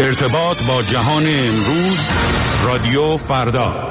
ارتباط با جهان امروز، رادیو فردا.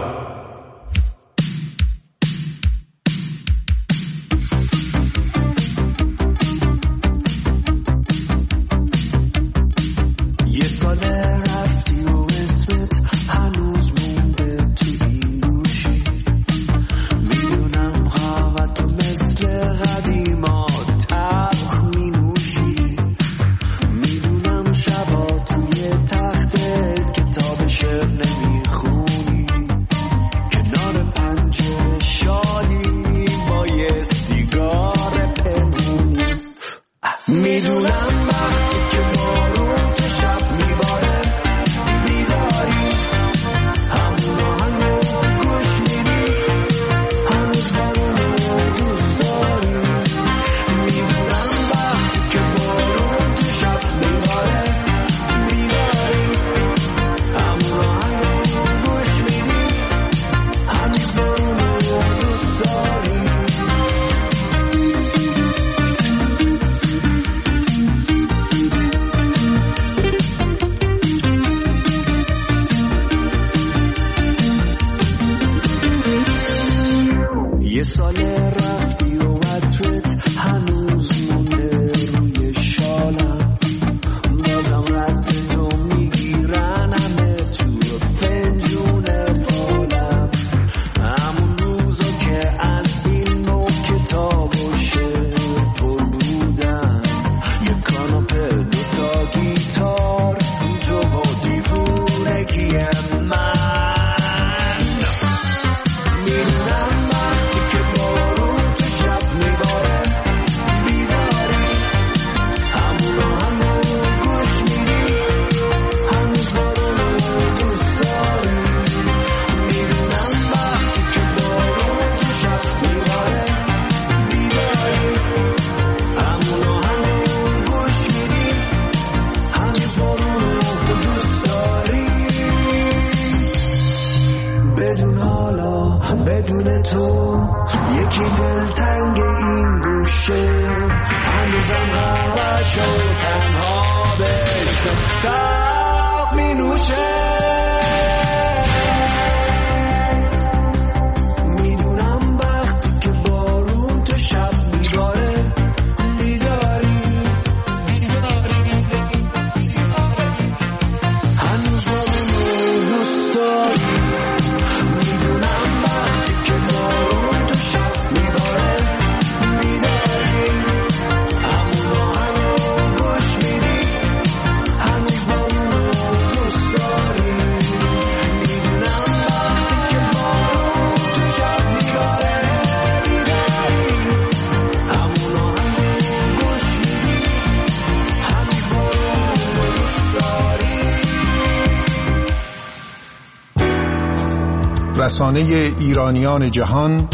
رسانه ایرانیان جهان،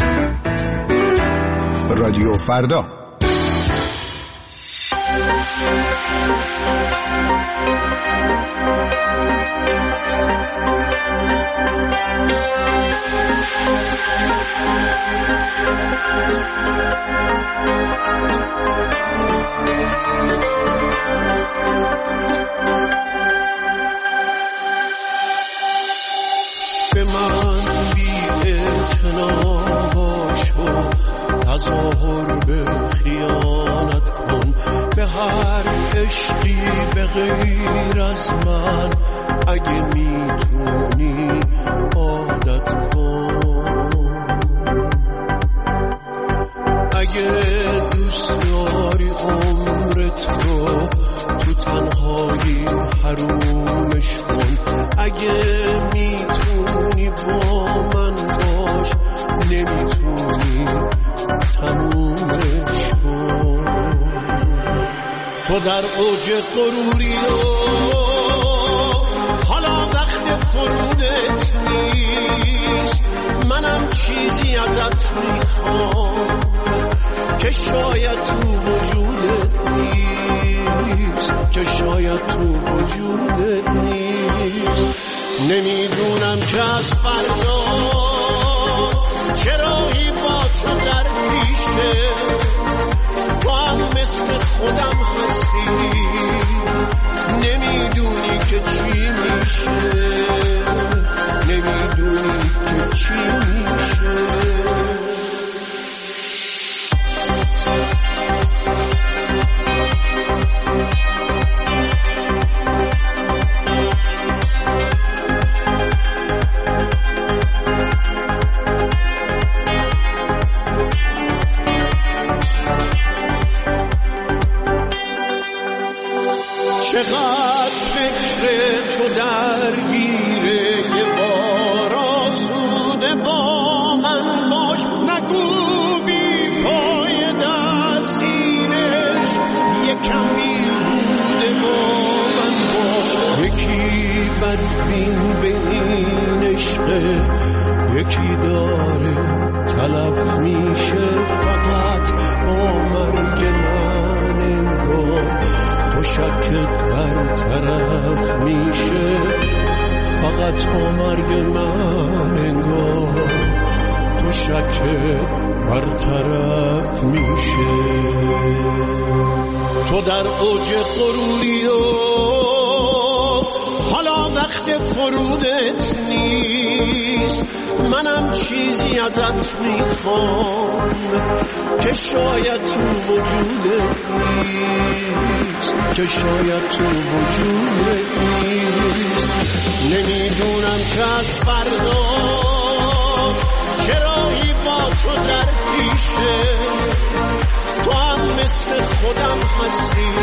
رادیو فردا. تظاهر به خیانت کن، به هر عشقی به غیر از من، اگه میتونی عادت کن. اگه دوست داری عمرت رو تو تنهایی حرومش کن، اگه میتونی با من باش، نمیتونی تمومش کن. تو در اوج غروری و حالا وقت فرودت نیست، منم چیزی ازت میخوام که شاید تو وجودت نیست، که شاید تو وجودت نیست. نمیدونم که از فردا چرایی با تو در پیشه، تو مثل خودم هستی، نمیدونی که چی چقدر فکر تو درگیره یه بار آسوده با من باش نگو بی فایده سینش یکم بیهوده با من باش یکی بدبین به این عشقه یکی داره تلف میشه فقط با مرگ من انگار تو شکت برطرف میشه فقط با مرگ من انگار تو شکت برطرف میشه تو در اوج غروری و حالا وقت فرودت نیست منم چیزی ازت میخوام که شاید تو وجودت نیست که شاید تو وجودت نیست نمیدونم که از فردا چرایی با تو در پیشه تو هم مثل خودم هستی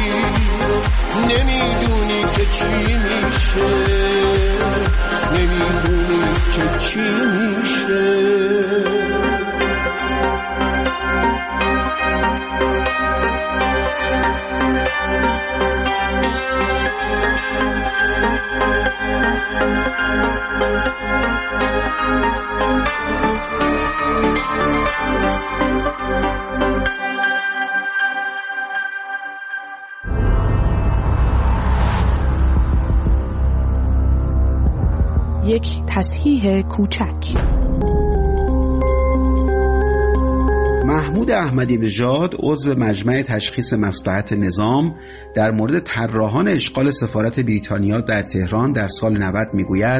نمیدونی که چی میشه نمیدونی که چی میشه یک تصحیح کوچک. محمود احمدی نژاد عضو مجمع تشخیص مصلحت نظام در مورد طراحان اشغال سفارت بریتانیا در تهران در سال 90 میگوید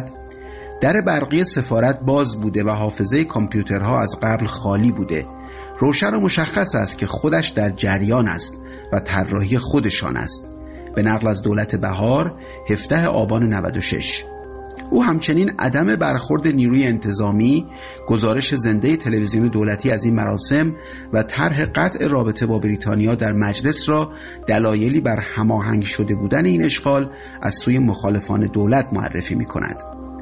در برقی سفارت باز بوده و حافظه کامپیوترها از قبل خالی بوده. روشن و مشخص است که خودش در جریان است و طراحی خودشان است. به نقل از دولت بهار 17 آبان 96. او همچنین عدم برخورد نیروی انتظامی، گزارش زنده تلویزیون دولتی از این مراسم و طرح قطع رابطه با بریتانیا در مجلس را دلایلی بر هماهنگ شده بودن این اشغال از سوی مخالفان دولت معرفی می‌کند.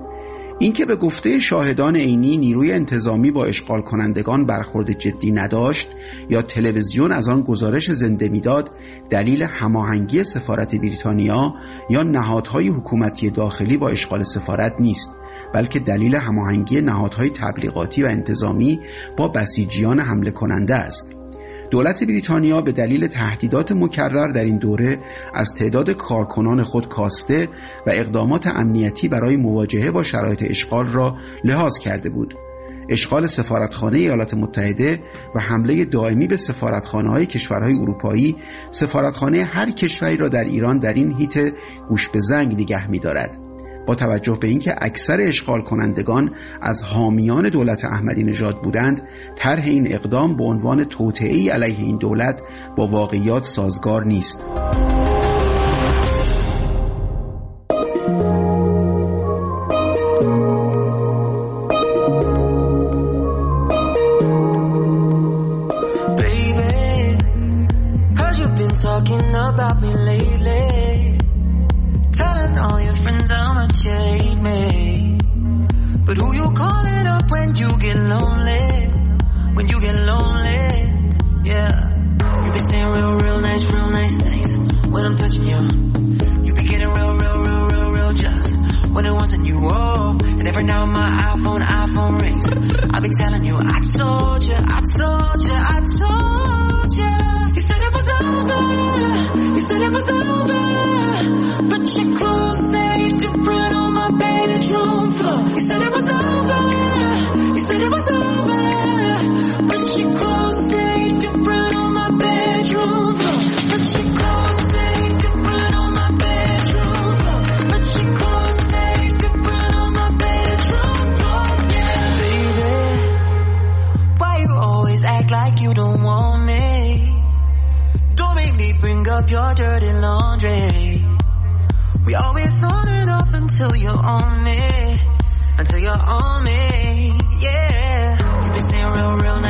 اینکه به گفته شاهدان عینی نیروی انتظامی با اشغال کنندگان برخورد جدی نداشت یا تلویزیون از آن گزارش زنده میداد دلیل هماهنگی سفارت بریتانیا یا نهادهای حکومتی داخلی با اشغال سفارت نیست، بلکه دلیل هماهنگی نهادهای تبلیغاتی و انتظامی با بسیجیان حمله کننده است. دولت بریتانیا به دلیل تهدیدات مکرر در این دوره از تعداد کارکنان خود کاسته و اقدامات امنیتی برای مواجهه با شرایط اشغال را لحاظ کرده بود. اشغال سفارتخانه ایالات متحده و حمله دائمی به سفارتخانه‌های کشورهای اروپایی سفارتخانه هر کشوری را در ایران در این حیطه گوش به زنگ نگه می‌دارد. با توجه به اینکه اکثر اشغال کنندگان از حامیان دولت احمدی نژاد بودند، طرح این اقدام به عنوان توطئه‌ای علیه این دولت با واقعیات سازگار نیست.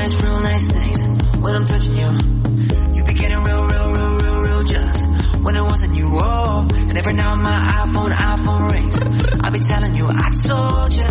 When I'm touching you, you be getting real, real, real, real, real just when it wasn't you, oh. And every now my iPhone rings, I be telling you, I told you.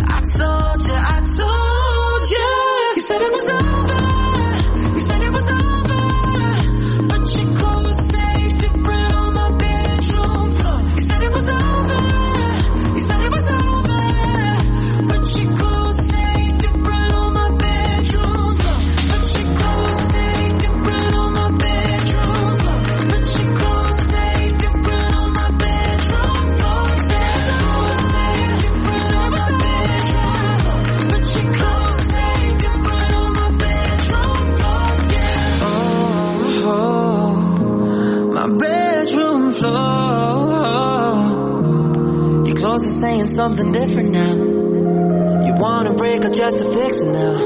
You said it was over, you said it was over, but your clothes say different on my bedroom floor. You said it was over, you said it was over, but your clothes say different on my bedroom floor. But your clothes say different on my bedroom floor. But your clothes say different on my bedroom floor. Say different on my bedroom floor. But your clothes say different on my bedroom floor. Yeah. Oh, my bedroom floor. Your clothes are saying something different now. You wanna break up just to fix it now.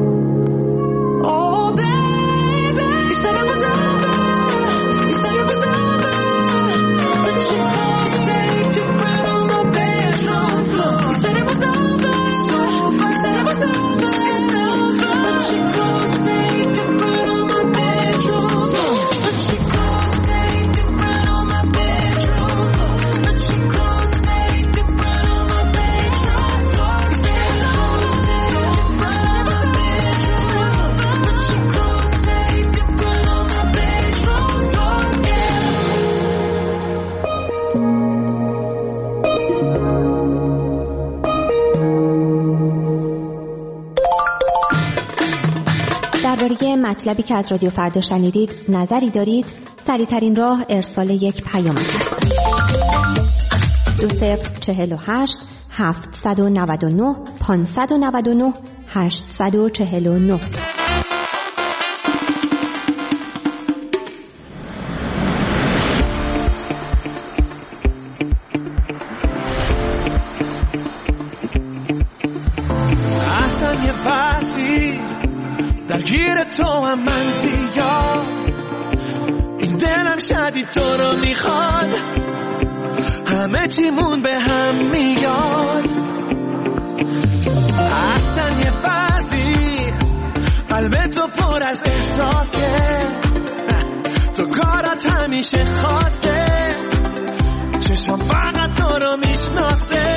Oh baby, you said it was over, you said it was over, but your clothes say different on my bedroom floor. You said it was over, you said it was over, but your clothes say different on my bedroom floor. But your clothes say different on my bedroom floor. But your clothes say different on my bedroom floor. Say clothes say different on my bedroom floor. But your clothes say different on my bedroom floor. Yeah. درباره مطلبی که از رادیو فردا شنیدید نظری دارید؟ سریع‌ترین راه ارسال یک پیامک است. 2048 799 599 849. اصلا یه فصلی درگیر تو هم من زیاد، این دلم شدید تو رو میخواد، همه چیمون به هم میاد. اصلا یه فصلی قلب تو پر از احساسه، تو کارات همیشه خاصه، چشم فقط تو رو میشناسه.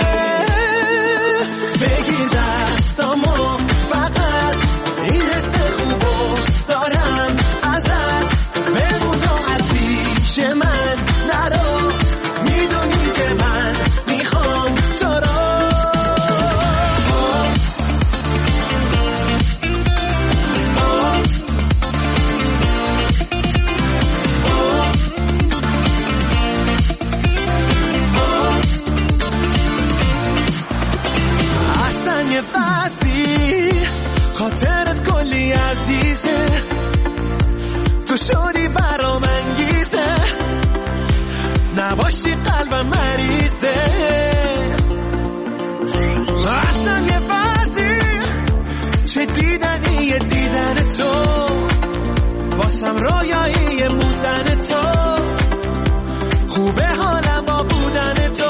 بگیر دستامو فقط این حس خوبو دارم ازت، بمون تو از پیش من نرو، میدونی که من میخوام تو رو. اصلا یه فصلی خاطرت کلی عزیزه، تو شدی برام انگیزه، نباشی قلبم مریضه. اصلا یه فصلی چه دیدنیه دیدن تو، واسم رویایی بودن تو، خوبه حالم با بودن تو.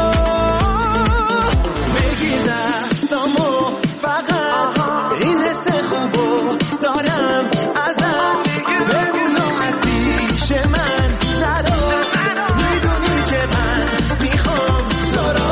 بگیر دستامو فقط این حس خوبو دارم ازت، بمونو از پیش من نرو، میدونی که من میخوام تو رو.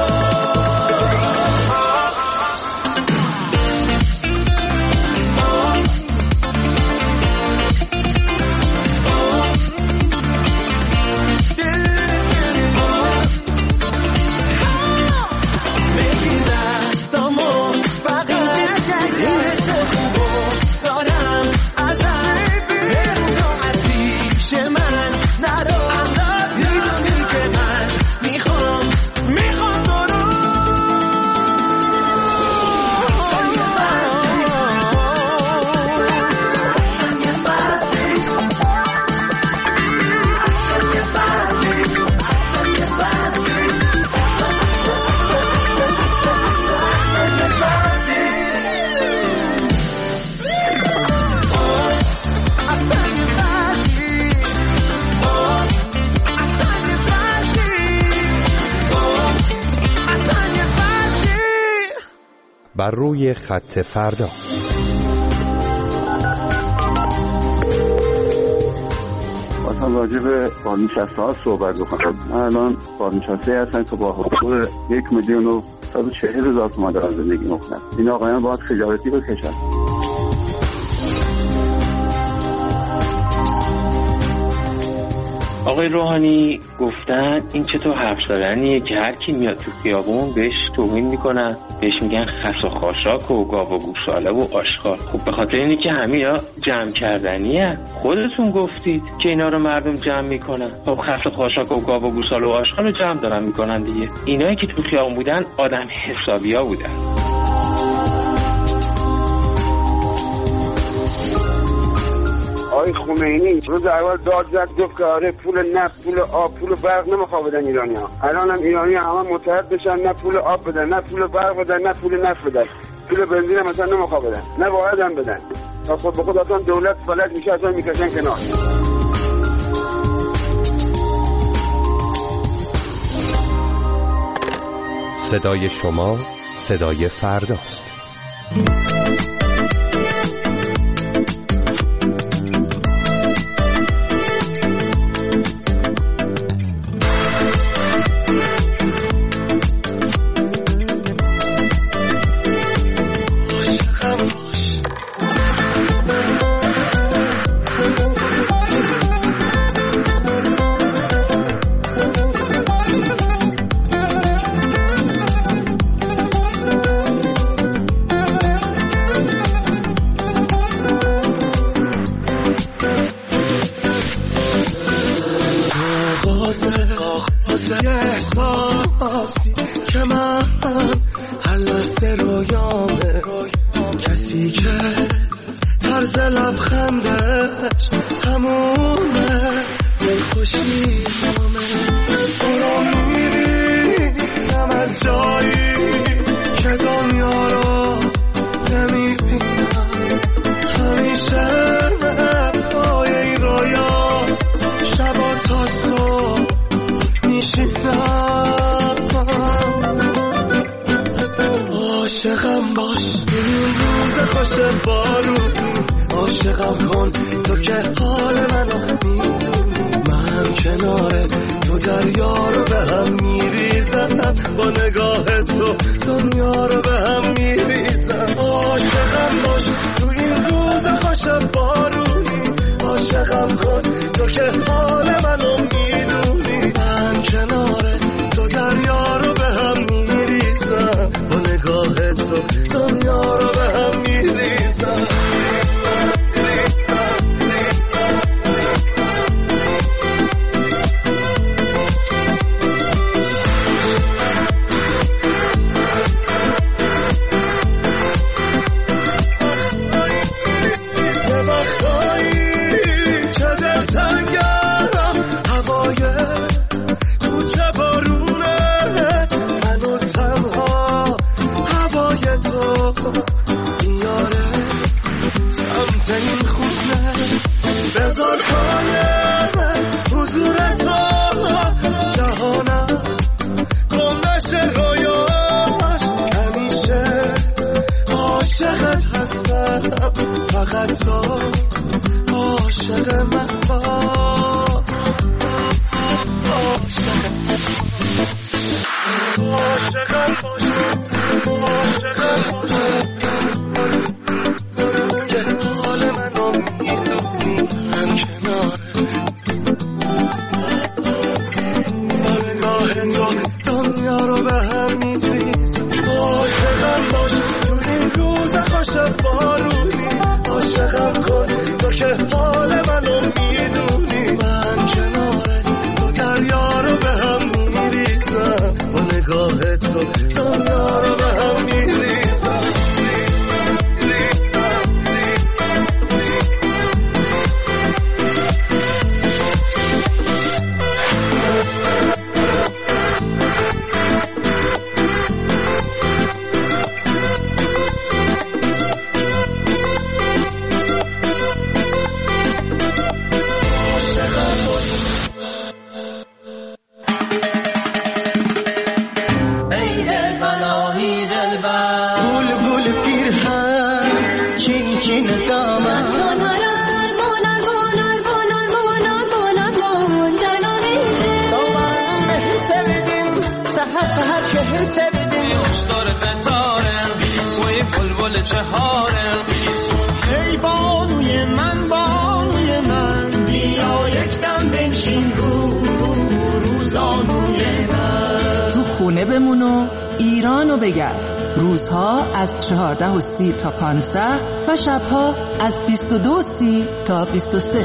بگیر دستامو فقط این حس خوبو دارم ازت، بمونو از پیش من نرو، میدونی که من میخوام تو رو. بر روی خط فردا. با میخوام راجع به بازنشسته ها صحبت بکنم. من الان بازنشسته هستم که با حقوق 1,140,000 تومان دارم زندگی میکنم. این آقایان باید خجالتی بکشن. آقای روحانی گفتن این چطور حرف زدنیه که هر کی میاد تو خیابون بهش توهین میکنن، بهش میگن خس و خاشاک و گاو و گوساله و آشغال. خب به خاطر اینه که همینا جمع کردنیه. خودتون گفتید که اینا رو مردم جمع میکنن. خب خس و خاشاک و گاو و گوساله و آشغال رو جمع دارن میکنن دیگه. اینایی که تو خیابون بودن آدم حسابیا بودن. آقای خمینی روز اول داد زد گفت که آره پول نفت، پول آب، پول برق نمیخواه بدن ایرانی‌ها. الان هم ایرانی‌ها همه متحد بشن، نه پول آب بدن، نه پول برق بدن، نه پول نفت بدن. پول بنزین مثلا نمیخواه بدن، نه باید هم بدن. تا خود به خود اصلا دولت فلج میشه، اصلا میکشن کنار. صدای شما صدای فرداست. احساسی که من هلسته رویامه، کسی که طرز لبخندش تمومه دلخوشی نامه. تو رو میبینم از جایی که دنیا رو نمیبینم. همیشه پای این رویا شبا تا صبح عاشقم باش این روز خوش بارونی، عاشقم کن تو که حال منو میدونی. من کنار تو دریا رو به هم میریزم، با نگاه تو دنیا رو به هم میریزم. عاشقم باش تو این روز خوش بارونی، عاشقم کن تو که حال منو میدونی. من کنار تو دریا رو به هم میریزم، با نگاه تو دنیا رو به هم میریزم. فقط تو عاشق من باش، عاشقم باش، عاشقم باش. که حال منو میدونی، من کناره با نگاه تو دنیا رو به هم میریزم. عاشقم باش تو این روز خوش بارونی، عاشقم کن تو که حال منو میدونی. من کناره تو دریا رو به هم میریزم، با نگاه تو دنیا رو به هم میریزم. فتاره و یک بلبل چهاره ای بانوی من بانوی من بیا یک دم بنشین روزانوی من تو خونه بمون و ایرانو بگرد. روزها از 14:30 تا 15 و شبها از 22:30 تا 23.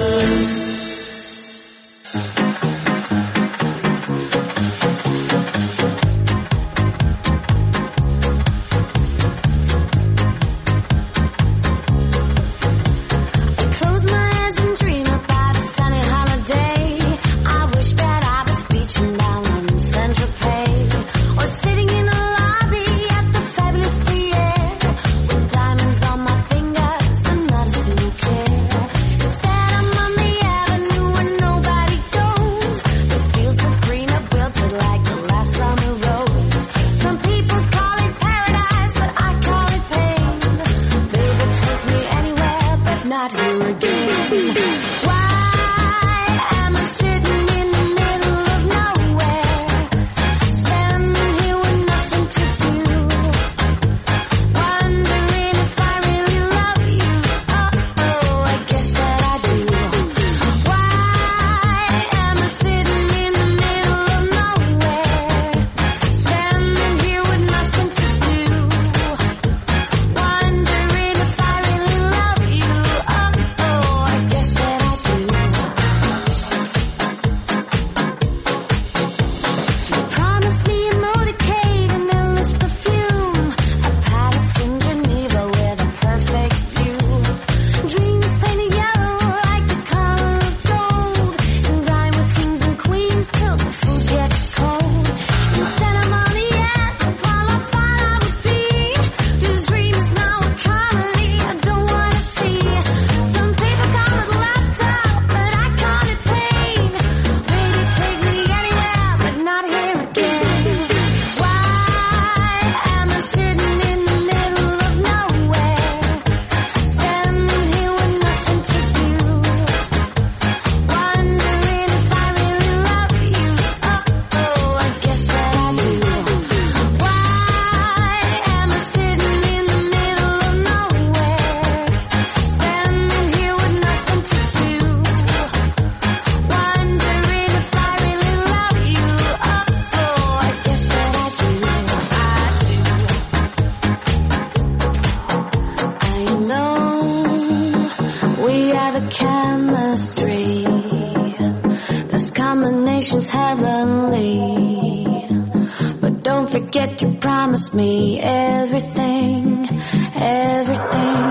Forget you promised me everything, everything.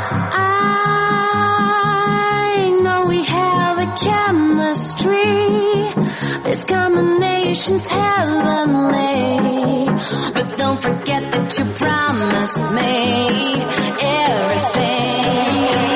I know we have a chemistry. This combination's heavenly. But don't forget that you promised me everything.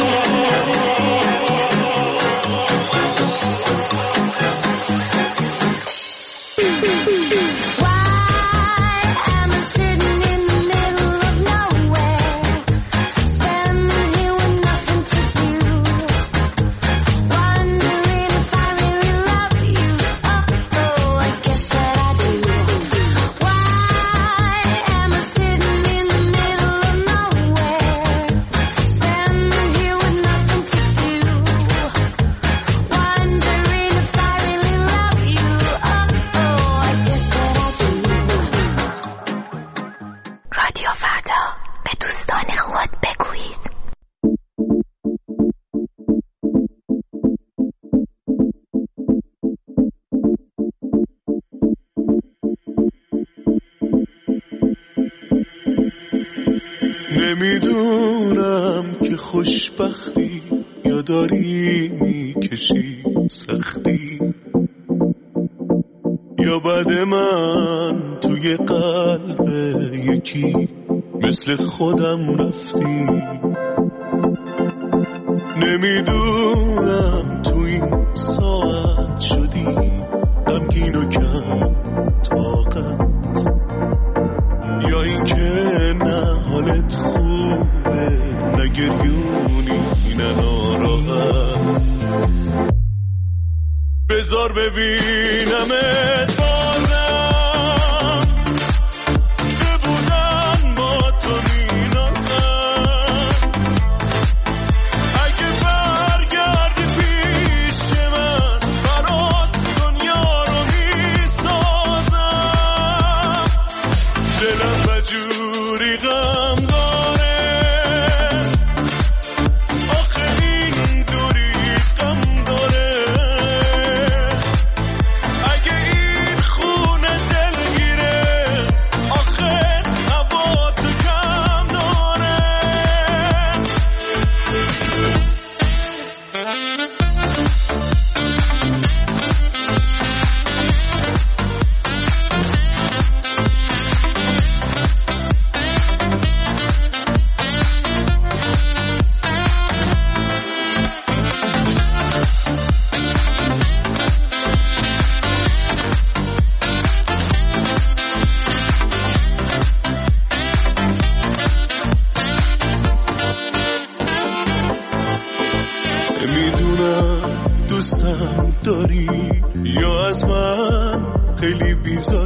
نمیدونم که خوشبختی یا داری میکشی سختی یا بعد من توی قلب یکی مثل خودم رفتی. نمیدونم تو این ساعت شدی غمگین و کم طاقت یا این که نه حالت خوبه نه گریونی نه ناراحت. بذار ببینمت بازم که بودم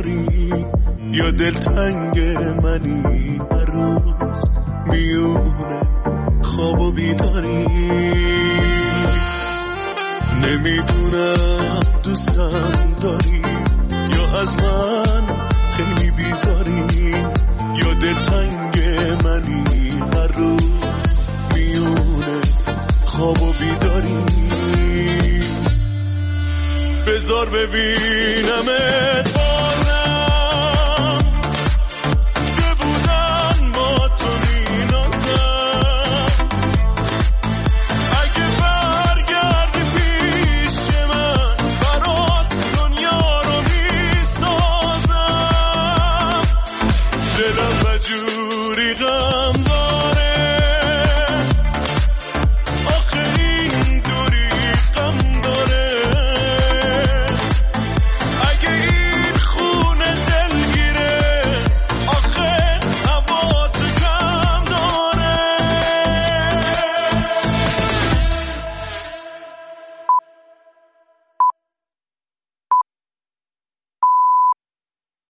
بیداری یا دلتنگ منی هر روز میونه خواب و بیداری نمیدونم دوستم داری یا از من خیلی بیزاری یا دلتنگ منی هر روز میونه خواب و بیداری بذار ببینمت بازم که بودن با تو مینازم اگه برگردی پیش من برات دنیا رو میسازم دلم بجوری